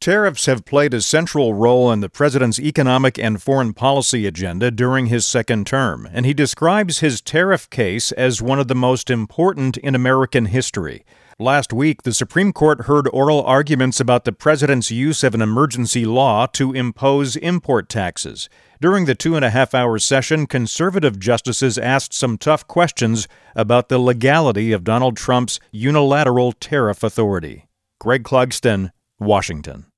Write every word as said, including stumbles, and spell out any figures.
Tariffs have played a central role in the president's economic and foreign policy agenda during his second term, and he describes his tariff case as one of the most important in American history. Last week, the Supreme Court heard oral arguments about the president's use of an emergency law to impose import taxes. During the two-and-a-half-hour session, conservative justices asked some tough questions about the legality of Donald Trump's unilateral tariff authority. Greg Clugston, Washington.